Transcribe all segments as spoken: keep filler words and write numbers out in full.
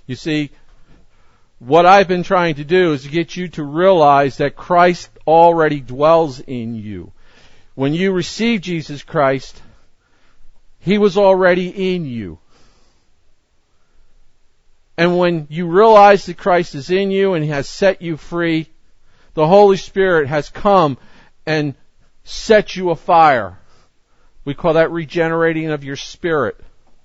You see, what I've been trying to do is to get you to realize that Christ already dwells in you. When you receive Jesus Christ, He was already in you. And when you realize that Christ is in you and He has set you free, the Holy Spirit has come and set you afire. We call that regenerating of your spirit.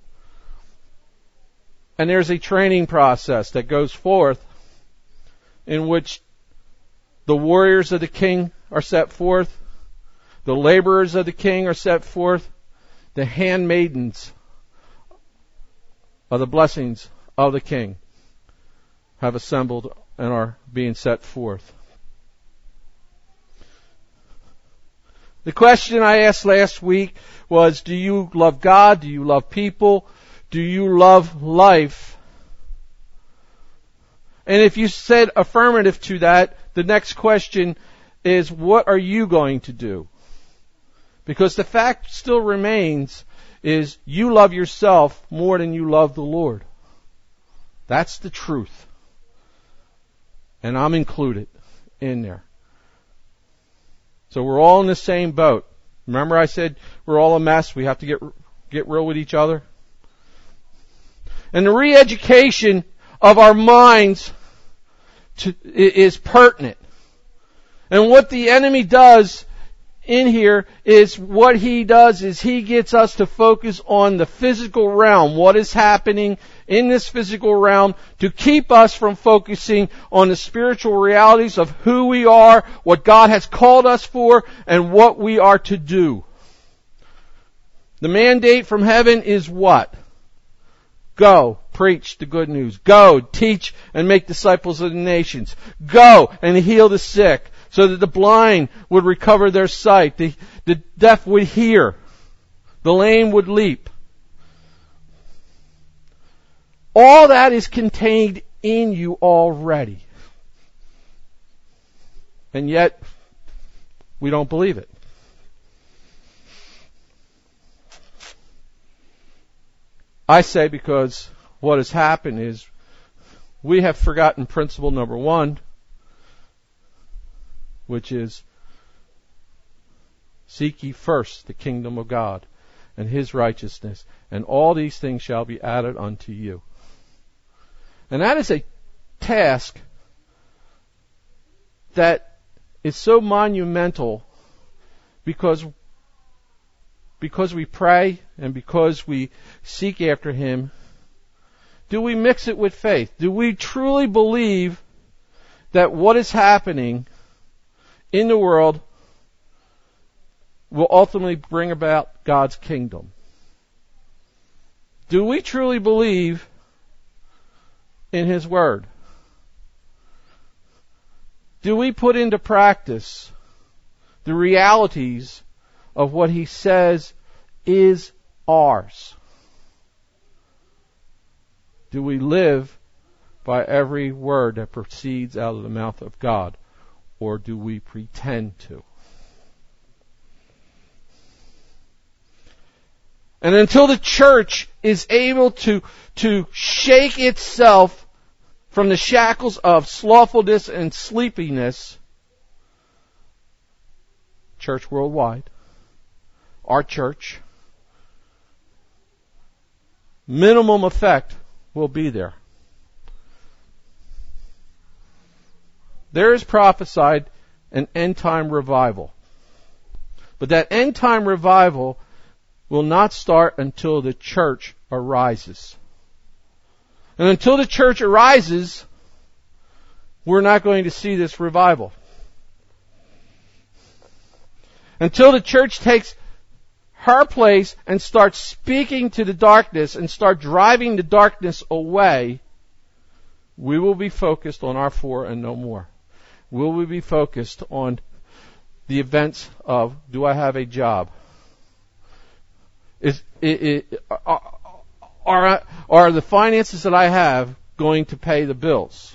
And there's a training process that goes forth in which the warriors of the King are set forth, the laborers of the King are set forth, the handmaidens of the blessings of the King have assembled and are being set forth. The question I asked last week was, do you love God? Do you love people? Do you love life? And if you said affirmative to that, the next question is, what are you going to do? Because the fact still remains is you love yourself more than you love the Lord. That's the truth. And I'm included in there. So we're all in the same boat. Remember I said we're all a mess. We have to get get real with each other. And the re-education of our minds to, is pertinent. And what the enemy does in here is what he does is he gets us to focus on the physical realm, what is happening in this physical realm, to keep us from focusing on the spiritual realities of who we are, what God has called us for, and what we are to do. The mandate from heaven is what? Go, preach the good news. Go, teach and make disciples of the nations. Go and heal the sick so that the blind would recover their sight. The, the deaf would hear. The lame would leap. All that is contained in you already. And yet, we don't believe it. I say because what has happened is we have forgotten principle number one, which is seek ye first the kingdom of God and His righteousness, and all these things shall be added unto you. And that is a task that is so monumental because Because we pray and because we seek after Him. Do we mix it with faith? Do we truly believe that what is happening in the world will ultimately bring about God's kingdom? Do we truly believe in His Word? Do we put into practice the realities of what He says is ours? Do we live by every word that proceeds out of the mouth of God, or do we pretend to? And until the church is able to, to shake itself from the shackles of slothfulness and sleepiness, church worldwide, our church, minimum effect will be there. There is prophesied an end-time revival. But that end-time revival will not start until the church arises. And until the church arises, we're not going to see this revival. Until the church takes her place and start speaking to the darkness and start driving the darkness away, we will be focused on our four and no more. Will we be focused on the events of, do I have a job? Is it, it, are, are, are the finances that I have going to pay the bills?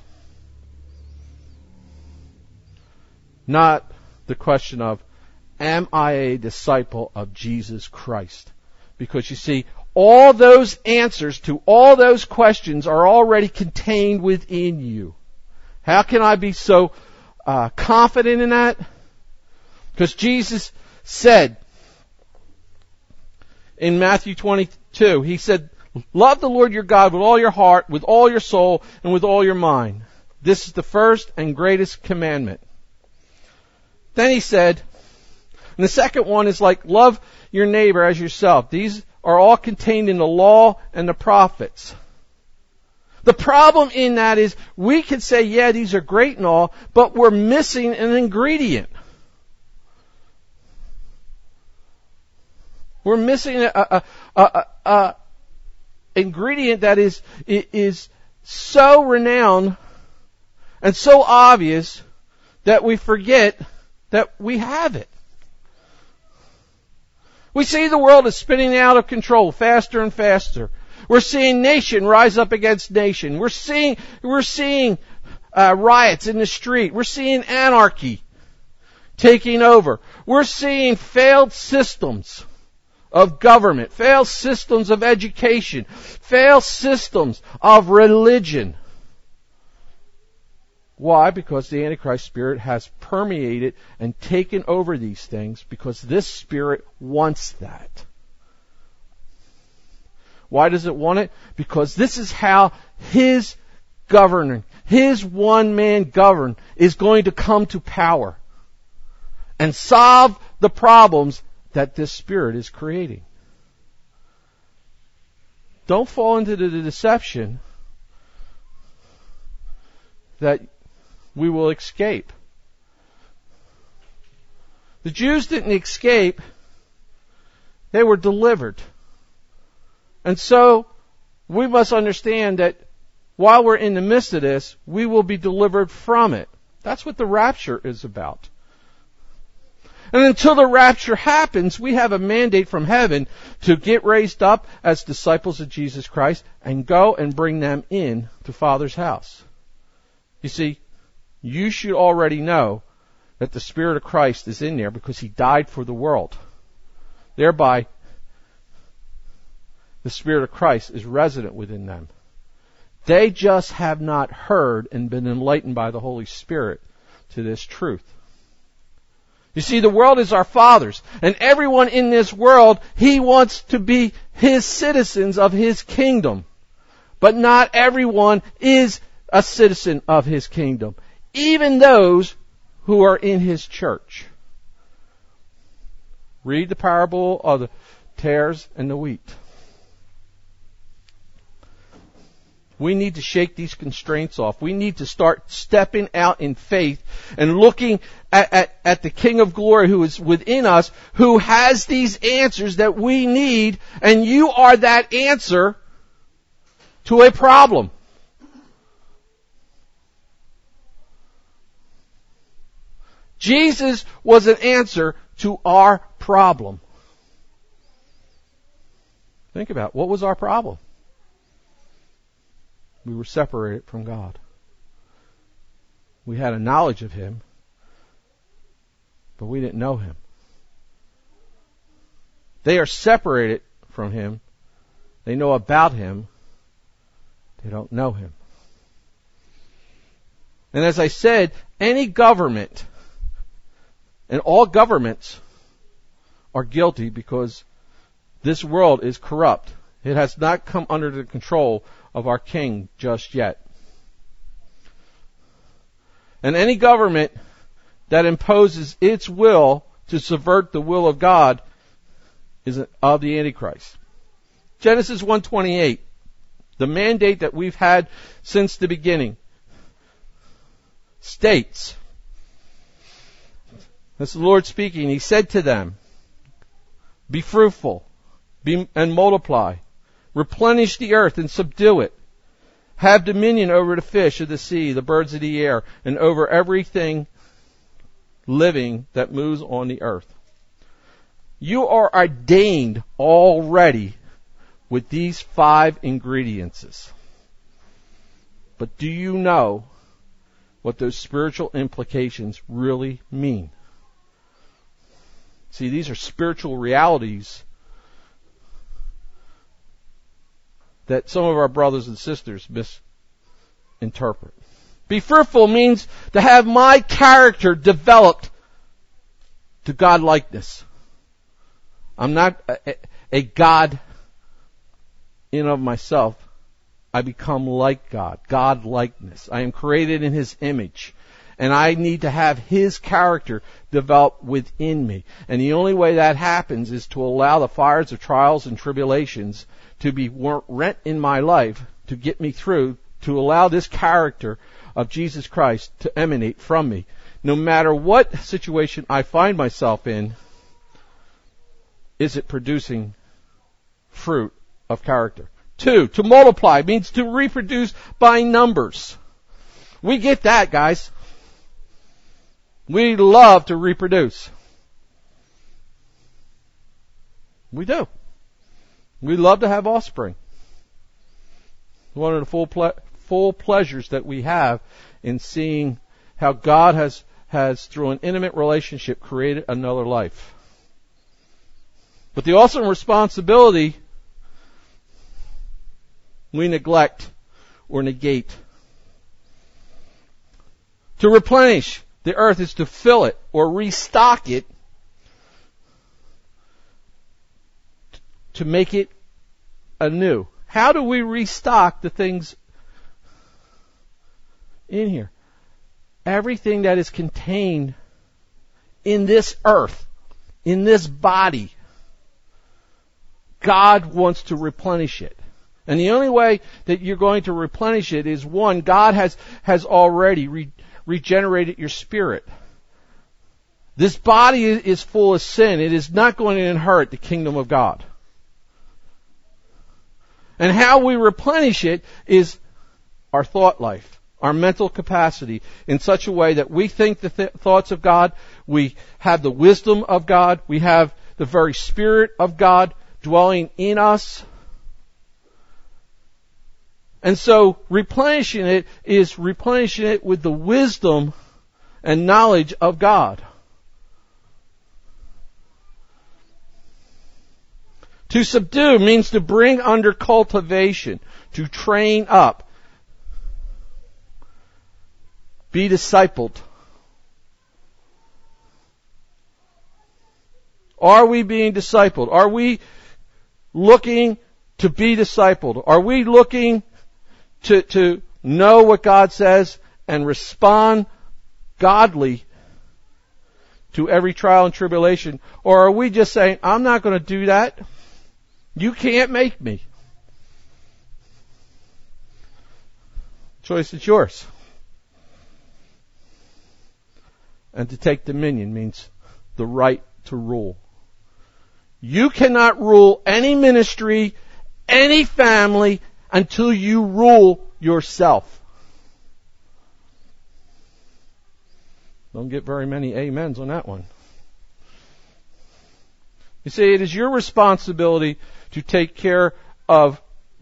Not the question of, am I a disciple of Jesus Christ? Because you see, all those answers to all those questions are already contained within you. How can I be so uh, confident in that? Because Jesus said in Matthew twenty-two, He said, love the Lord your God with all your heart, with all your soul, and with all your mind. This is the first and greatest commandment. Then He said, and the second one is like, love your neighbor as yourself. These are all contained in the law and the prophets. The problem in that is we can say, yeah, these are great and all, but we're missing an ingredient. We're missing a, a, a, a, a ingredient that is, is so renowned and so obvious that we forget that we have it. We see the world is spinning out of control faster and faster. We're seeing nation rise up against nation. We're seeing, we're seeing uh, riots in the street. We're seeing anarchy taking over. We're seeing failed systems of government, failed systems of education, failed systems of religion. Why? Because the Antichrist spirit has permeated and taken over these things, because this spirit wants that. Why does it want it? Because this is how his governing, his one-man govern is going to come to power and solve the problems that this spirit is creating. Don't fall into the deception that we will escape. The Jews didn't escape. They were delivered. And so, we must understand that while we're in the midst of this, we will be delivered from it. That's what the rapture is about. And until the rapture happens, we have a mandate from heaven to get raised up as disciples of Jesus Christ and go and bring them in to Father's house. You see, you should already know that the Spirit of Christ is in there because He died for the world. Thereby, the Spirit of Christ is resident within them. They just have not heard and been enlightened by the Holy Spirit to this truth. You see, the world is our Father's, and everyone in this world, He wants to be His citizens of His kingdom. But not everyone is a citizen of His kingdom. Even those who are in His church. Read the parable of the tares and the wheat. We need to shake these constraints off. We need to start stepping out in faith and looking at, at, at the King of Glory who is within us, who has these answers that we need, and you are that answer to a problem. Jesus was an answer to our problem. Think about it. What was our problem? We were separated from God. We had a knowledge of Him, but we didn't know Him. They are separated from Him. They know about Him. They don't know Him. And as I said, any government and all governments are guilty because this world is corrupt. It has not come under the control of our King just yet. And any government that imposes its will to subvert the will of God is of the Antichrist. Genesis one twenty-eight, the mandate that we've had since the beginning, states, that's the Lord speaking. He said to them, be fruitful be, and multiply. Replenish the earth and subdue it. Have dominion over the fish of the sea, the birds of the air, and over everything living that moves on the earth. You are ordained already with these five ingredients. But do you know what those spiritual implications really mean? See, these are spiritual realities that some of our brothers and sisters misinterpret. Be fruitful means to have my character developed to God-likeness. I'm not a, a God in and of myself. I become like God, God-likeness. I am created in His image. And I need to have His character develop within me. And the only way that happens is to allow the fires of trials and tribulations to be rent in my life to get me through, to allow this character of Jesus Christ to emanate from me. No matter what situation I find myself in, is it producing fruit of character? Two, to multiply means to reproduce by numbers. We get that, guys. We love to reproduce. We do. We love to have offspring. One of the full ple- full pleasures that we have in seeing how God has, has, through an intimate relationship, created another life. But the awesome responsibility we neglect or negate. To replenish the earth is to fill it or restock it, to make it anew. How do we restock the things in here? Everything that is contained in this earth, in this body, God wants to replenish it. And the only way that you're going to replenish it is, one, God has, has already re- regenerated your spirit. This body is full of sin. It is not going to inherit the kingdom of God. And how we replenish it is our thought life, our mental capacity, in such a way that we think the th- thoughts of God, we have the wisdom of God, we have the very Spirit of God dwelling in us. And so replenishing it is replenishing it with the wisdom and knowledge of God. To subdue means to bring under cultivation, to train up, be discipled. Are we being discipled? Are we looking to be discipled? Are we looking to, to know what God says and respond godly to every trial and tribulation? Or are we just saying, I'm not going to do that. You can't make me. Choice is yours. And to take dominion means the right to rule. You cannot rule any ministry, any family, until you rule yourself. Don't get very many amens on that one. You see, it is your responsibility to take care of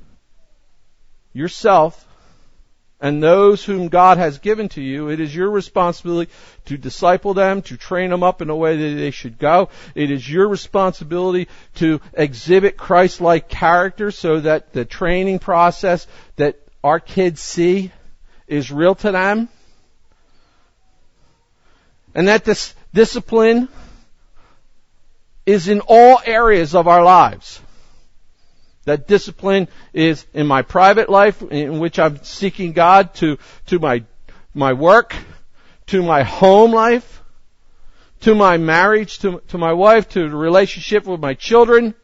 yourself and those whom God has given to you. It is your responsibility to disciple them, to train them up in the way that they should go. It is your responsibility to exhibit Christ-like character so that the training process that our kids see is real to them. And that this discipline is in all areas of our lives. That discipline is in my private life, in which I'm seeking God, to, to my, my work, to my home life, to my marriage, to, to my wife, to the relationship with my children.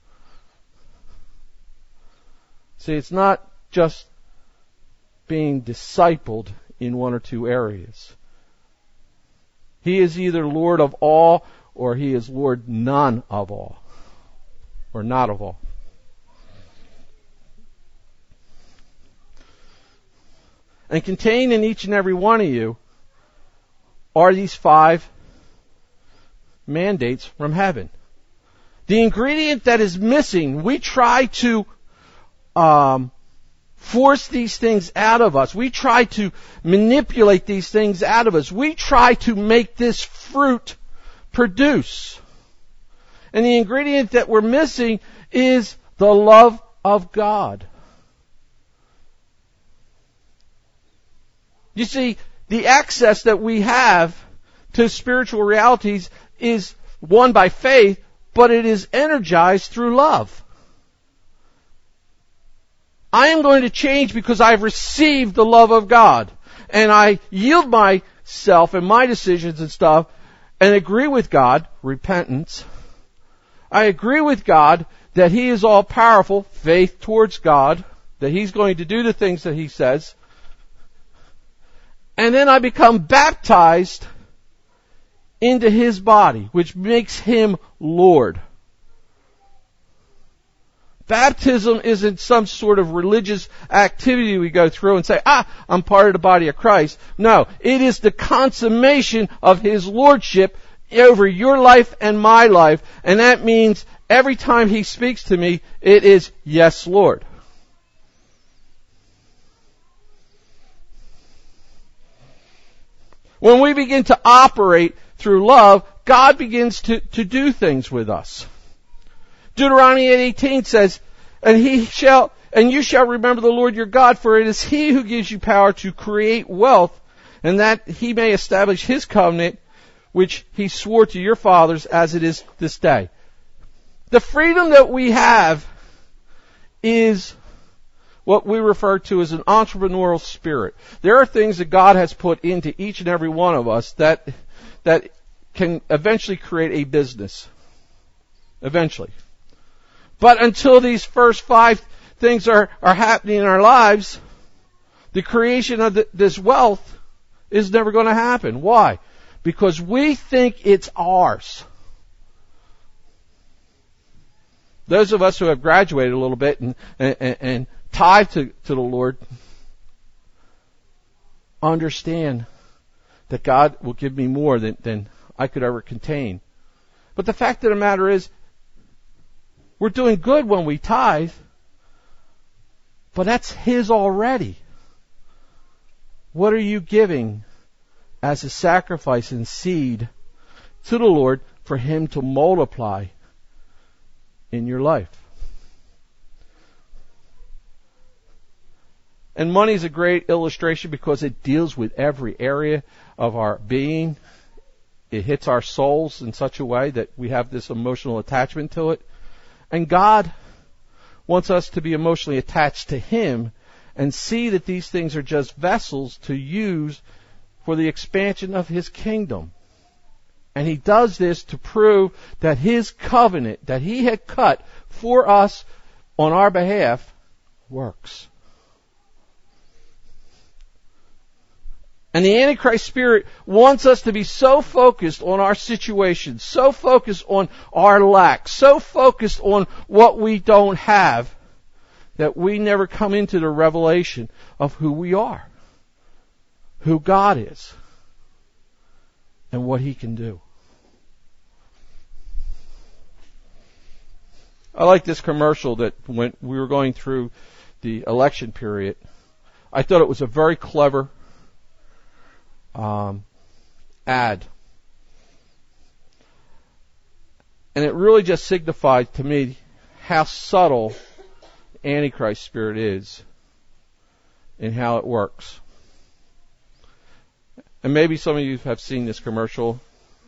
See, it's not just being discipled in one or two areas. He is either Lord of all, or He is Lord none of all, or not of all. And contained in each and every one of you are these five mandates from heaven. The ingredient that is missing, we try to um, force these things out of us. We try to manipulate these things out of us. We try to make this fruit produce. And the ingredient that we're missing is the love of God. You see, the access that we have to spiritual realities is won by faith, but it is energized through love. I am going to change because I've received the love of God. And I yield myself and my decisions and stuff and agree with God, repentance. I agree with God that He is all powerful, faith towards God, that He's going to do the things that He says. And then I become baptized into His body, which makes Him Lord. Baptism isn't some sort of religious activity we go through and say, ah, I'm part of the body of Christ. No, it is the consummation of His Lordship over your life and my life. And that means every time He speaks to me, it is, yes, Lord. When we begin to operate through love, God begins to, to do things with us. Deuteronomy eight eighteen says, and he shall, and you shall remember the Lord your God, for it is He who gives you power to create wealth, and that He may establish His covenant, which He swore to your fathers as it is this day. The freedom that we have is what we refer to as an entrepreneurial spirit. There are things that God has put into each and every one of us that, that can eventually create a business. Eventually. But until these first five things are, are happening in our lives, the creation of the, this wealth is never going to happen. Why? Because we think it's ours. Those of us who have graduated a little bit and, and, and tithe to, to the Lord understand that God will give me more than, than I could ever contain. But the fact of the matter is, we're doing good when we tithe, but that's His already. What are you giving as a sacrifice and seed to the Lord for Him to multiply in your life? And money is a great illustration because it deals with every area of our being. It hits our souls in such a way that we have this emotional attachment to it. And God wants us to be emotionally attached to Him and see that these things are just vessels to use for the expansion of His kingdom. And He does this to prove that His covenant that He had cut for us on our behalf works. And the Antichrist spirit wants us to be so focused on our situation, so focused on our lack, so focused on what we don't have, that we never come into the revelation of who we are, who God is, and what He can do. I like this commercial that when we were going through the election period, I thought it was a very clever Um, ad. And it really just signified to me how subtle the Antichrist spirit is and how it works. And maybe some of you have seen this commercial.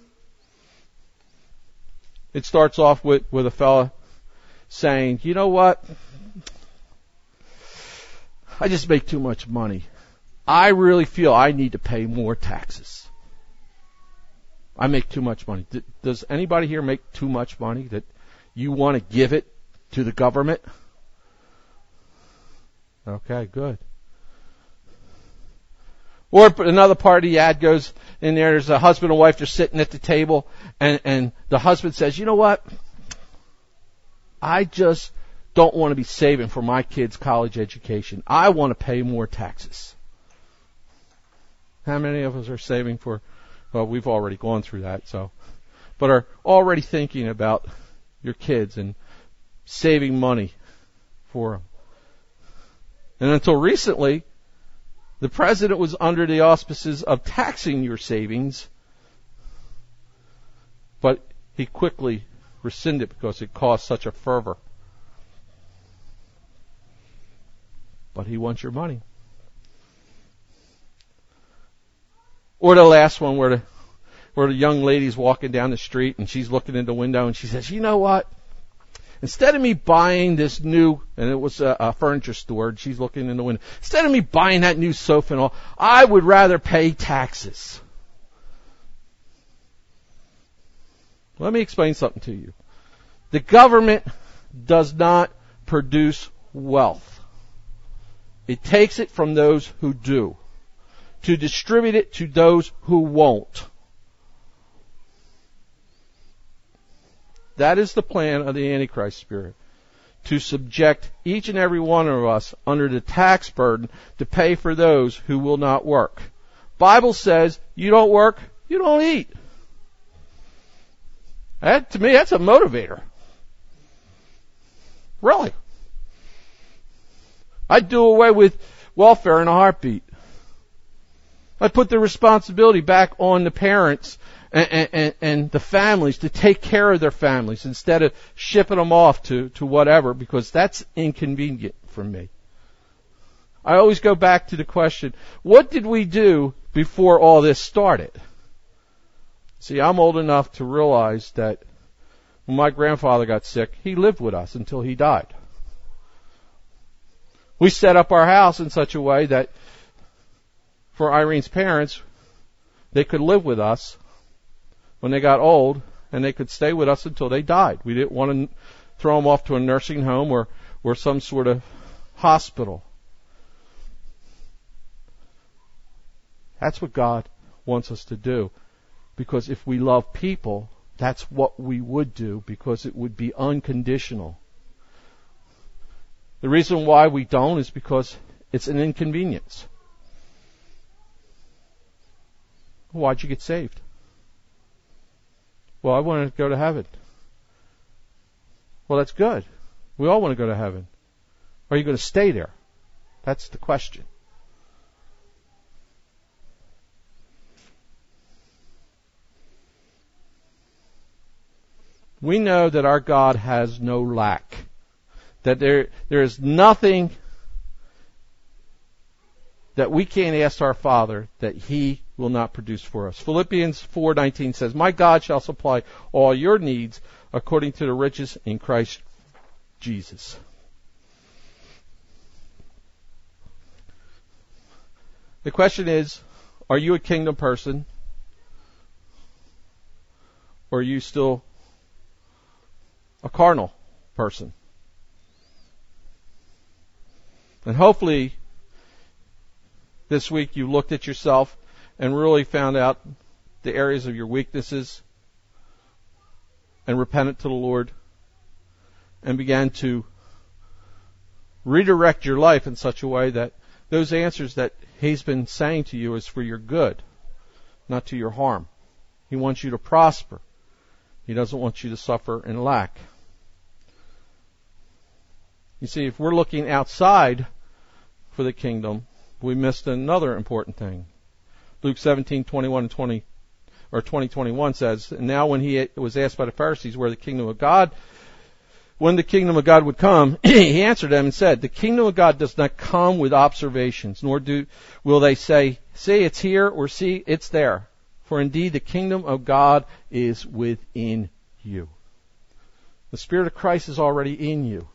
It starts off with, with a fella saying, you know what? I just make too much money. I really feel I need to pay more taxes. I make too much money. Does anybody here make too much money that you want to give it to the government? Okay, good. Or another part of the ad goes in there, there's a husband and wife, they're sitting at the table, and, and the husband says, you know what? I just don't want to be saving for my kids' college education. I want to pay more taxes. How many of us are saving for, well, we've already gone through that, so, but are already thinking about your kids and saving money for them. And until recently, the president was under the auspices of taxing your savings, but he quickly rescinded because it caused such a fervor. But he wants your money. Or the last one where the, where the young lady's walking down the street and she's looking in the window and she says, you know what? Instead of me buying this new, and it was a, a furniture store, and she's looking in the window, instead of me buying that new sofa and all, I would rather pay taxes. Let me explain something to you. The government does not produce wealth. It takes it from those who do, to distribute it to those who won't. That is the plan of the Antichrist spirit, to subject each and every one of us under the tax burden to pay for those who will not work. Bible says, you don't work, you don't eat. That, to me, that's a motivator. Really. I'd do away with welfare in a heartbeat. I'd put the responsibility back on the parents and, and, and the families to take care of their families instead of shipping them off to, to whatever, because that's inconvenient for me. I always go back to the question, what did we do before all this started? See, I'm old enough to realize that when my grandfather got sick, he lived with us until he died. We set up our house in such a way that for Irene's parents, they could live with us when they got old, and they could stay with us until they died. We didn't want to throw them off to a nursing home or, or some sort of hospital. That's what God wants us to do. Because if we love people, that's what we would do, because it would be unconditional. The reason why we don't is because it's an inconvenience. Why'd you get saved? Well, I wanted to go to heaven. Well, that's good. We all want to go to heaven. Are you going to stay there? That's the question. We know that our God has no lack. That there, there is nothing that we can't ask our Father that He will not produce for us. Philippians four nineteen says, my God shall supply all your needs according to the riches in Christ Jesus. The question is, are you a kingdom person? Or are you still a carnal person? And hopefully this week you looked at yourself and really found out the areas of your weaknesses and repented to the Lord and began to redirect your life in such a way that those answers that He's been saying to you is for your good, not to your harm. He wants you to prosper. He doesn't want you to suffer and lack. You see, if we're looking outside for the kingdom, we missed another important thing. Luke seventeen twenty-one and twenty, or twenty twenty-one says, and now when he was asked by the Pharisees where the kingdom of God, when the kingdom of God would come, he answered them and said, the kingdom of God does not come with observations, nor do will they say, see, it's here, or see, it's there. For indeed, the kingdom of God is within you. The Spirit of Christ is already in you.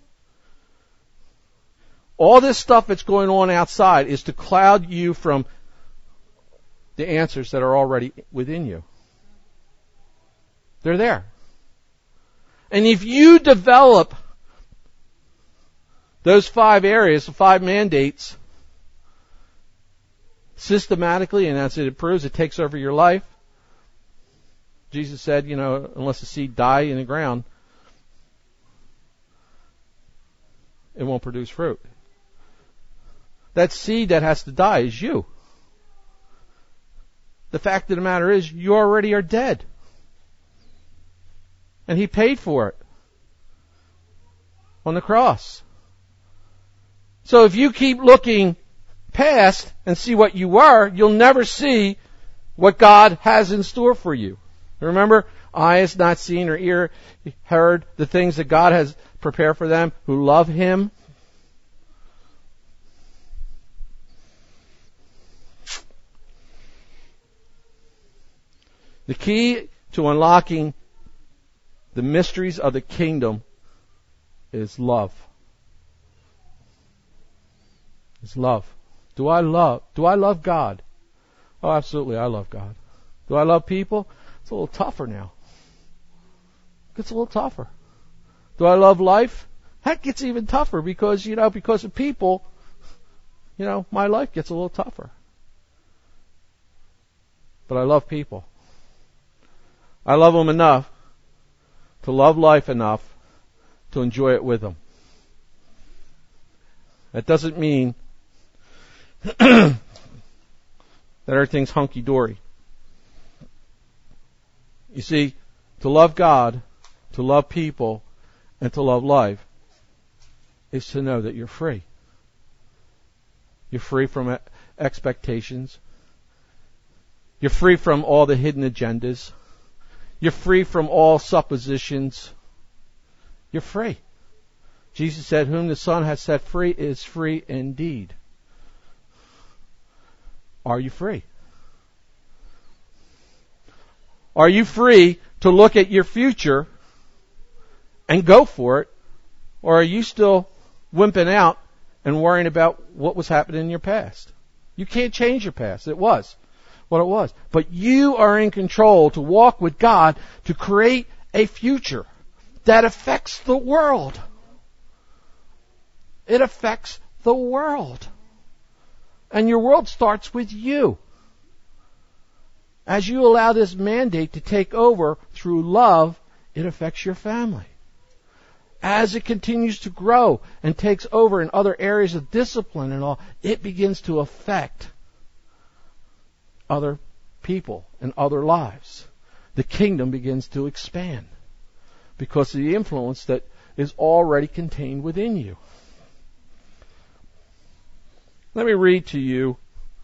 All this stuff that's going on outside is to cloud you from the answers that are already within you. They're there. And if you develop those five areas, the five mandates, systematically, and as it improves, it takes over your life. Jesus said, you know, unless the seed die in the ground, it won't produce fruit. That seed that has to die is you. The fact of the matter is, you already are dead. And He paid for it on the cross. So if you keep looking past and see what you are, you'll never see what God has in store for you. Remember, eye has not seen or ear heard the things that God has prepared for them who love Him. The key to unlocking the mysteries of the kingdom is love. It's love. Do I love? Do I love God? Oh, absolutely, I love God. Do I love people? It's a little tougher now. It gets a little tougher. Do I love life? That gets even tougher because, you know, because of people, you know, my life gets a little tougher. But I love people. I love them enough to love life enough to enjoy it with them. That doesn't mean that everything's hunky-dory. You see, to love God, to love people, and to love life is to know that you're free. You're free from expectations. You're free from all the hidden agendas. You're free from all suppositions. You're free. Jesus said, whom the Son has set free is free indeed. Are you free? Are you free to look at your future and go for it? Or are you still wimping out and worrying about what was happening in your past? You can't change your past. It was what it was. But you are in control to walk with God to create a future that affects the world. It affects the world. And your world starts with you. As you allow this mandate to take over through love, it affects your family. As it continues to grow and takes over in other areas of discipline and all, it begins to affect other people and other lives. The kingdom begins to expand because of the influence that is already contained within you. Let me read to you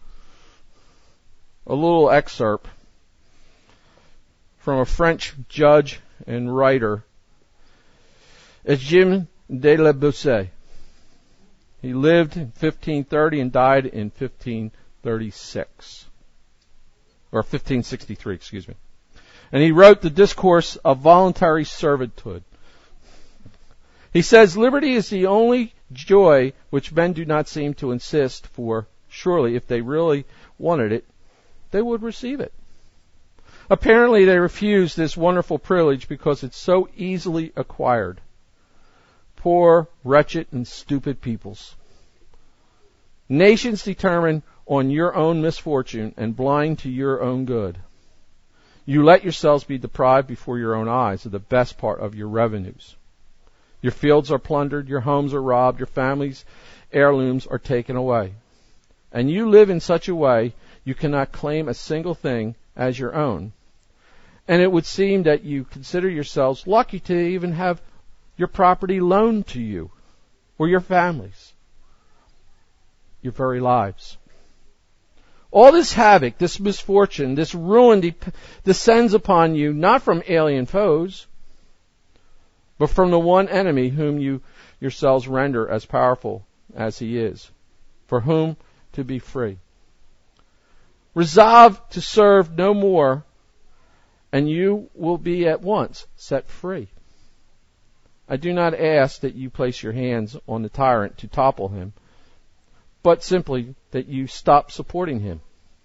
a little excerpt from a French judge and writer, Eugène de la Beauce. He lived in fifteen thirty and died in fifteen thirty-six. Or fifteen sixty-three, excuse me. And he wrote the Discourse of Voluntary Servitude. He says, liberty is the only joy which men do not seem to insist for. Surely, if they really wanted it, they would receive it. Apparently, they refuse this wonderful privilege because it's so easily acquired. Poor, wretched, and stupid peoples. Nations determine on your own misfortune and blind to your own good. You let yourselves be deprived before your own eyes of the best part of your revenues. Your fields are plundered, your homes are robbed, your family's heirlooms are taken away. And you live in such a way you cannot claim a single thing as your own. And it would seem that you consider yourselves lucky to even have your property loaned to you or your families, your very lives. All this havoc, this misfortune, this ruin de- descends upon you not from alien foes, but from the one enemy whom you yourselves render as powerful as he is, for whom to be free. Resolve to serve no more, and you will be at once set free. I do not ask that you place your hands on the tyrant to topple him, but simply that you stop supporting him.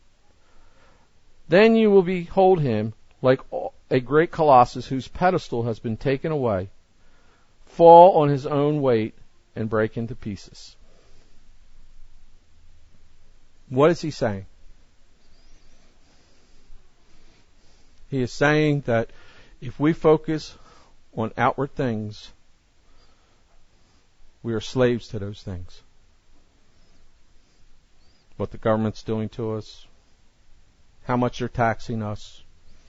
Then you will behold him like a great colossus whose pedestal has been taken away, fall on his own weight and break into pieces. What is he saying? He is saying that if we focus on outward things, we are slaves to those things. What the government's doing to us, how much they're taxing us,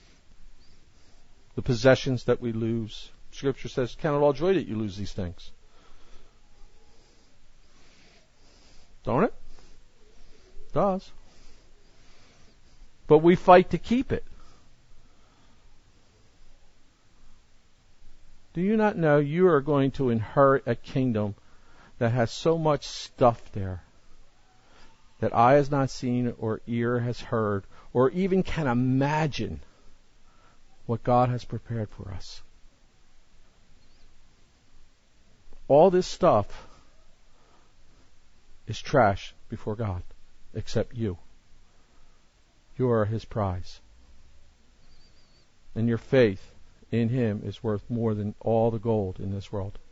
the possessions that we lose. Scripture says, count it all joy that you lose these things. Don't it? It does. But we fight to keep it. Do you not know you are going to inherit a kingdom that has so much stuff there that eye has not seen or ear has heard or even can imagine what God has prepared for us. All this stuff is trash before God, except you. You are His prize. And your faith in Him is worth more than all the gold in this world.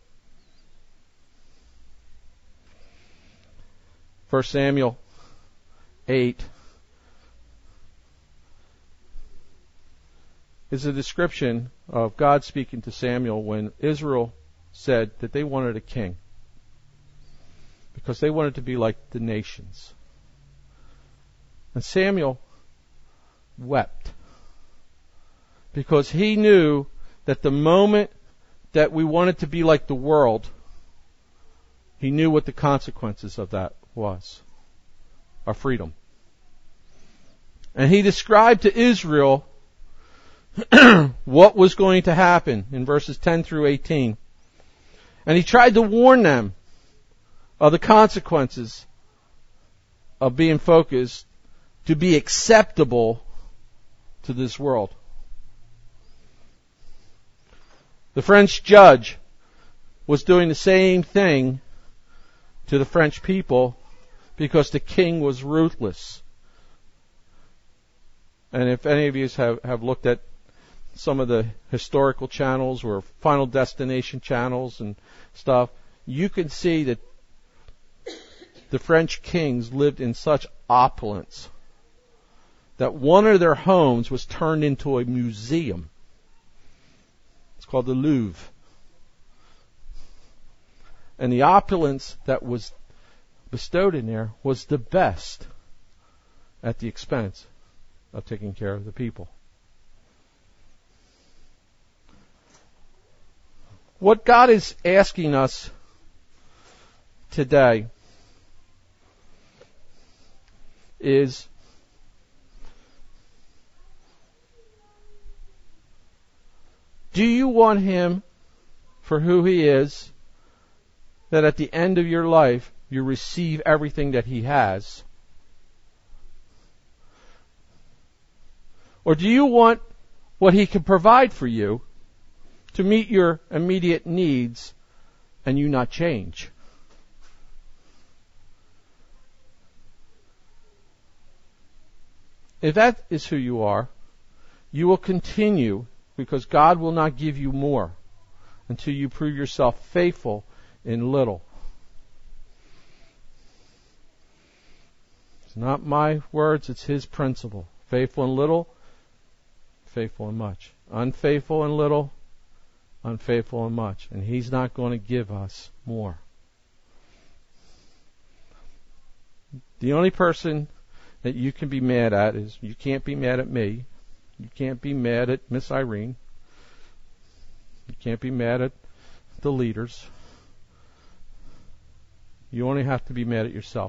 First Samuel eight is a description of God speaking to Samuel when Israel said that they wanted a king because they wanted to be like the nations. And Samuel wept because he knew that the moment that we wanted to be like the world, he knew what the consequences of that was. Our freedom. And he described to Israel what was going to happen in verses ten through eighteen. And he tried to warn them of the consequences of being focused to be acceptable to this world. The French judge was doing the same thing to the French people because the king was ruthless. And if any of you have, have looked at some of the historical channels or Final Destination channels and stuff, you can see that the French kings lived in such opulence that one of their homes was turned into a museum. It's called the Louvre. And the opulence that was bestowed in there was the best at the expense of taking care of the people. What God is asking us today is do you want Him for who He is, that at the end of your life you receive everything that He has? Or do you want what He can provide for you to meet your immediate needs and you not change? If that is who you are, you will continue, because God will not give you more until you prove yourself faithful in little. It's not my words, it's His principle. Faithful in little, faithful in much. Unfaithful in little, unfaithful in much. And He's not going to give us more. The only person that you can be mad at is, you can't be mad at me. You can't be mad at Miss Irene. You can't be mad at the leaders. You only have to be mad at yourself.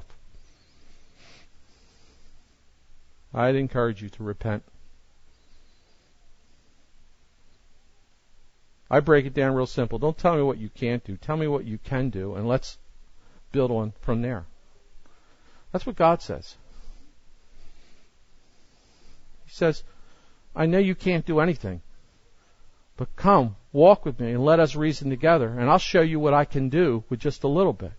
I'd encourage you to repent. I break it down real simple. Don't tell me what you can't do. Tell me what you can do, and let's build on from there. That's what God says. He says, I know you can't do anything, but come, walk with me and let us reason together, and I'll show you what I can do with just a little bit.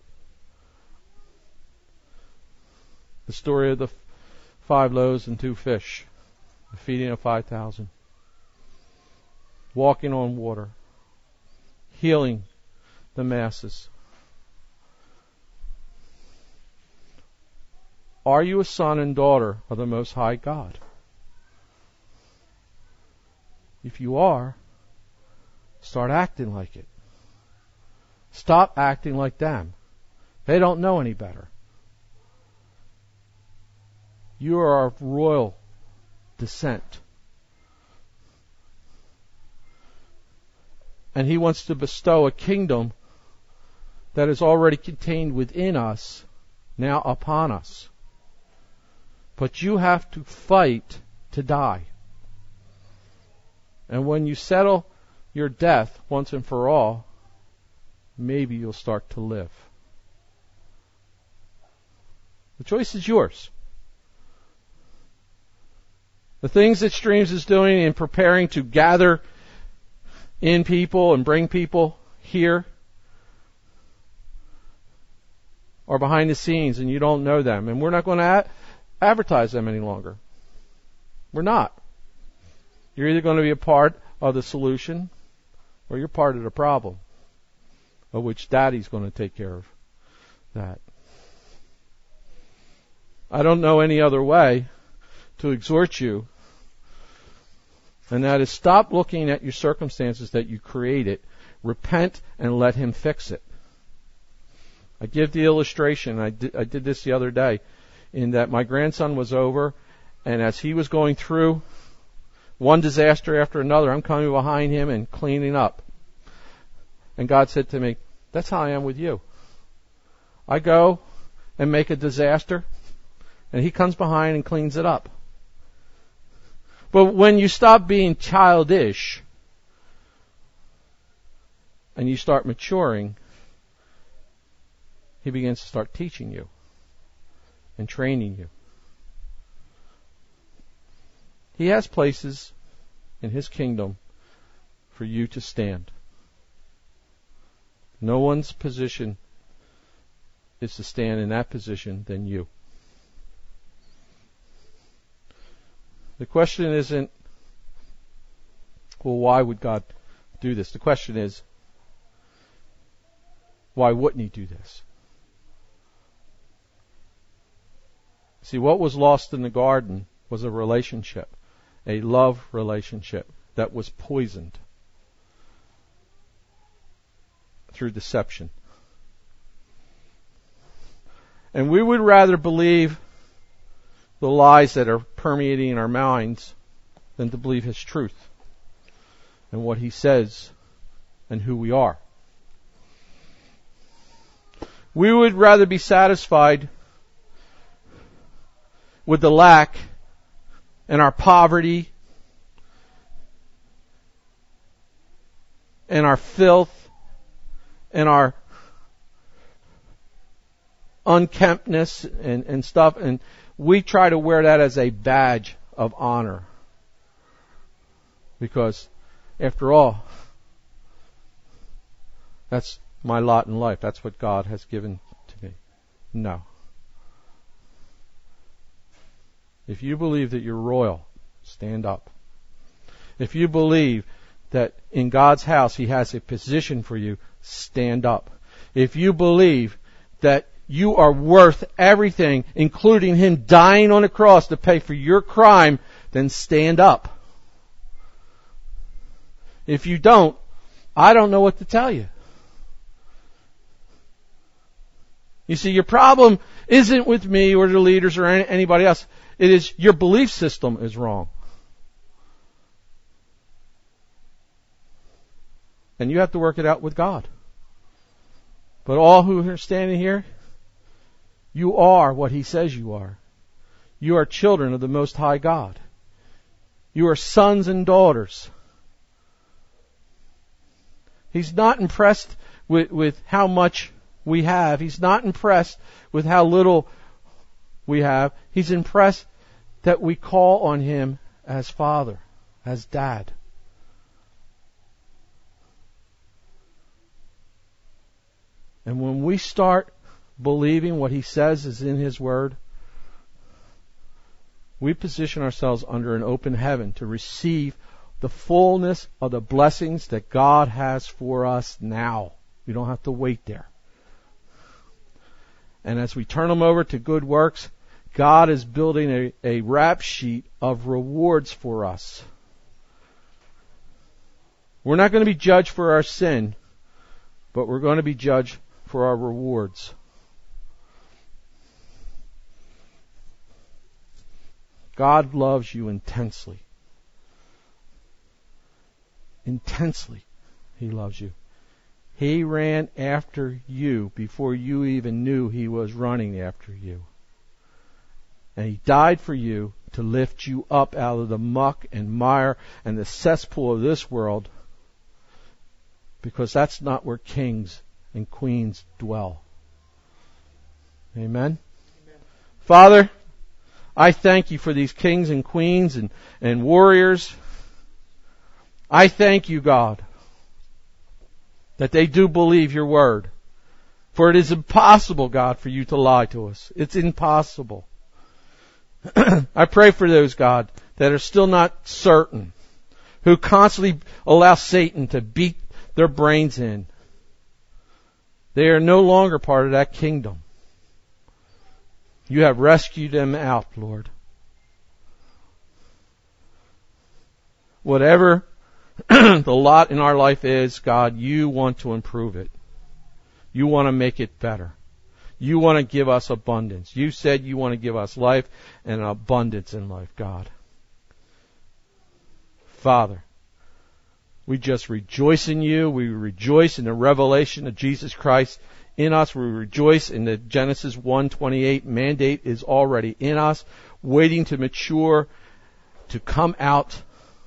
The story of the five loaves and two fish, the feeding of five thousand, walking on water, healing the masses. Are you a son and daughter of the Most High God? If you are, start acting like it. Stop acting like them. They don't know any better. You are of royal descent. And He wants to bestow a kingdom that is already contained within us, now upon us. But you have to fight to die. And when you settle your death once and for all, maybe you'll start to live. The choice is yours. The things that Streams is doing in preparing to gather in people and bring people here are behind the scenes, and you don't know them. And we're not going to a- advertise them any longer. We're not. You're either going to be a part of the solution or you're part of the problem, of which Daddy's going to take care of that. I don't know any other way to exhort you, and that is stop looking at your circumstances that you created. Repent and let Him fix it. I give the illustration. I did, I did this the other day, in that my grandson was over, and as he was going through one disaster after another, I'm coming behind him and cleaning up. And God said to me, that's how I am with you. I go and make a disaster, and He comes behind and cleans it up. But when you stop being childish and you start maturing, He begins to start teaching you and training you. He has places in His kingdom for you to stand. No one's position is to stand in that position than you. The question isn't, well, why would God do this? The question is, why wouldn't He do this? See, what was lost in the garden was a relationship, a love relationship that was poisoned through deception. And we would rather believe the lies that are permeating our minds than to believe His truth and what He says and who we are. We would rather be satisfied with the lack and our poverty and our filth and our unkemptness and, and stuff, and we try to wear that as a badge of honor. Because, after all, that's my lot in life. That's what God has given to me. No. If you believe that you're royal, stand up. If you believe that in God's house He has a position for you, stand up. If you believe that you are worth everything, including Him dying on the cross to pay for your crime, then stand up. If you don't, I don't know what to tell you. You see, your problem isn't with me or the leaders or anybody else. It is your belief system is wrong. And you have to work it out with God. But all who are standing here, you are what He says you are. You are children of the Most High God. You are sons and daughters. He's not impressed with, with how much we have. He's not impressed with how little we have. He's impressed that we call on Him as Father, as Dad. And when we start believing what He says is in His Word, we position ourselves under an open heaven to receive the fullness of the blessings that God has for us now. We don't have to wait there. And as we turn them over to good works, God is building a, a rap sheet of rewards for us. We're not going to be judged for our sin, but we're going to be judged for our rewards. God loves you intensely. Intensely, He loves you. He ran after you before you even knew He was running after you. And He died for you to lift you up out of the muck and mire and the cesspool of this world, because that's not where kings and queens dwell. Amen? Amen. Father, I thank you for these kings and queens and, and warriors. I thank you, God, that they do believe your word. For it is impossible, God, for you to lie to us. It's impossible. I pray for those, God, that are still not certain, who constantly allow Satan to beat their brains in. They are no longer part of that kingdom. You have rescued them out, Lord. Whatever the lot in our life is, God, you want to improve it. You want to make it better. You want to give us abundance. You said you want to give us life and an abundance in life, God. Father, we just rejoice in you. We rejoice in the revelation of Jesus Christ in us. We rejoice in the Genesis one twenty-eight mandate is already in us, waiting to mature, to come out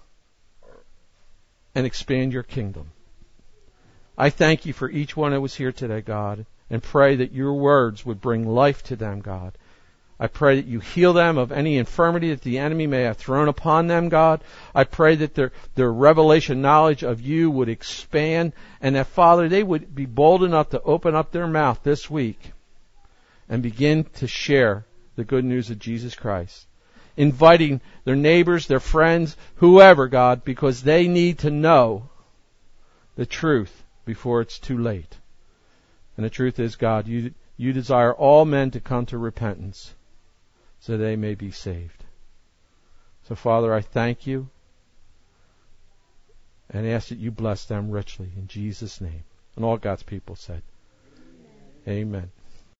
and expand your kingdom. I thank you for each one that was here today, God, and pray that your words would bring life to them, God. I pray that you heal them of any infirmity that the enemy may have thrown upon them, God. I pray that their, their revelation knowledge of you would expand, and that, Father, they would be bold enough to open up their mouth this week and begin to share the good news of Jesus Christ, inviting their neighbors, their friends, whoever, God, because they need to know the truth before it's too late. And the truth is, God, you, you desire all men to come to repentance so they may be saved. So, Father, I thank you and ask that you bless them richly in Jesus' name. And all God's people said, Amen. Amen.